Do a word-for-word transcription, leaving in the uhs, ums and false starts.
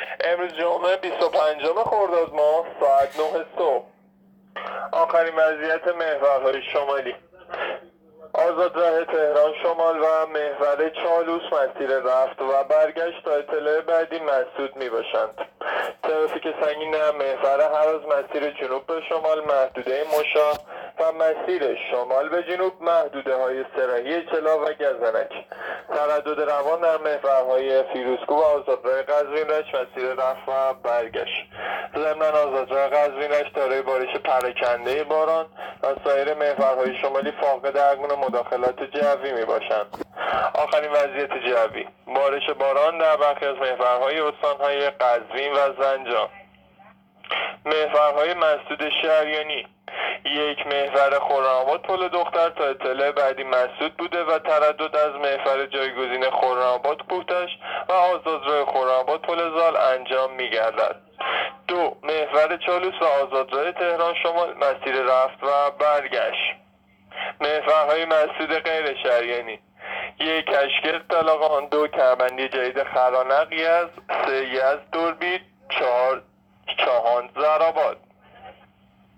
امروز جمعه بیست و پنجم خرداد ماه ساعت نه صبح. آخرین وضعیت محورهای شمالی: آزادراه تهران شمال و محور چالوس مسیر رفت و برگشت تا اطلاع بعدی مسدود می باشند. ترافیک سنگین محور هراز مسیر جنوب به شمال محدوده مشا و مسیر شمال به جنوب محدوده های سرهی چلا و گزنک. تردد روان در محورهای فیروزکوه و آزادراه قزوین رشت مسیر رفت و برگشت. ضمن آزادراه قزوین رشت دارای بارش پراکنده باران و سایر محورهای شمالی فاقد هر گونه مداخلات جوی می باشند. آخرین وضعیت جوی: بارش باران در برخی از محورهای استانهای قزوین و زنجان. محورهای مسدود شهریانی: یک محور خرم‌آباد پل دختر تا اطلاع بعدی مسدود بوده و تردد از محور جایگزین خرم‌آباد کوهتش و آزادراه خرم‌آباد پل زال انجام می‌گردد. دو محور چالوس و آزادراه تهران شمال مسیر رفت و برگشت. محورهای مسدود غیر شهریانی: یک کشگر طلاقان، دو کربندی جدید خرانق یزد، سه یزد دوربید، چهار چهان زرآباد.